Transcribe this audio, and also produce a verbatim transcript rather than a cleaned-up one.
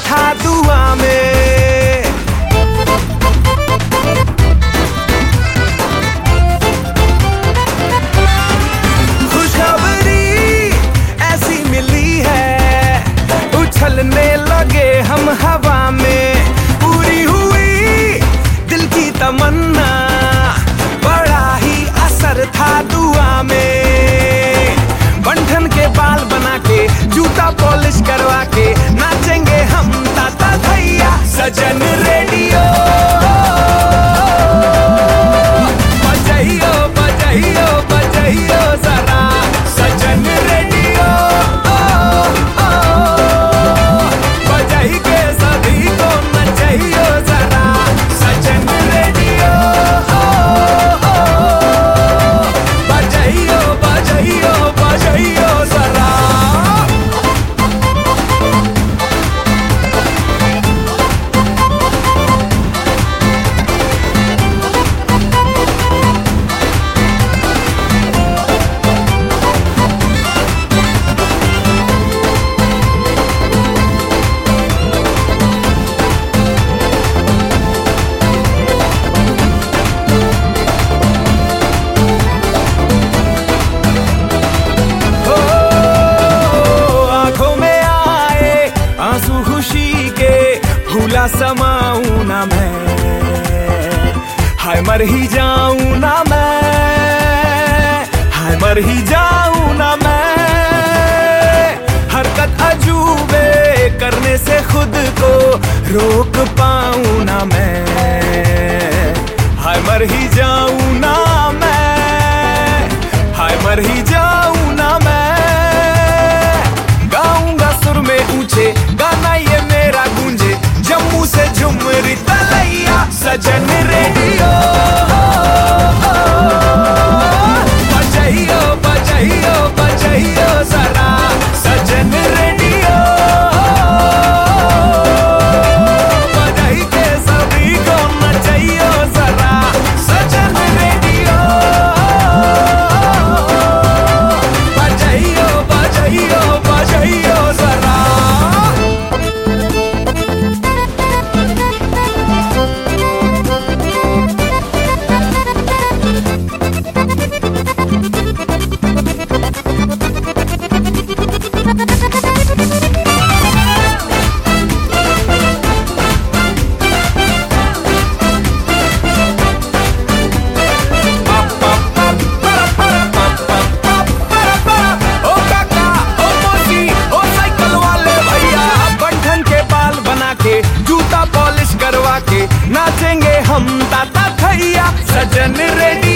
था दुआ में। खुशखबरी ऐसी मिली है, उछलने लगे हम हवा में। पूरी हुई दिल की तमन्ना, बड़ा ही असर था दुआ में। बंधन के बाल बना के, जूता पॉलिश करवा के, नाचेंगे हम ताता भैया। सजन रेडियो बजाइयो बजाइयो बजाइयो जरा, सजन रेडियो बजाई के सभी को नचाइयो जरा, सजन रेडियो बजाइयो बजाइयो बजाइयो जरा। भूला समाऊं ना मैं, हाय मर ही जाऊं ना मैं, हाय मर ही जाऊं ना मैं। हरकत अजूबे करने से खुद को रोक पाऊं ना मैं, हाय मर ही जाऊं ना मैं, हाय मर ही जाऊं ना मैं। गाऊंगा सुर में ऊंचे गाना ये मेरा गूंजे, जम्मू से झुमरी तलैया, सजन रेडियो बजाइयो बजाइयो बजाइयो जरा, सजन रेडियो बजाई के सभी को नचाइयो जरा, सजन रेडियो बजाइयो बजाइयो बजाइयो जरा। जूता पॉलिश करवा के नाचेंगे हम ताता भैया, सजन रेडी।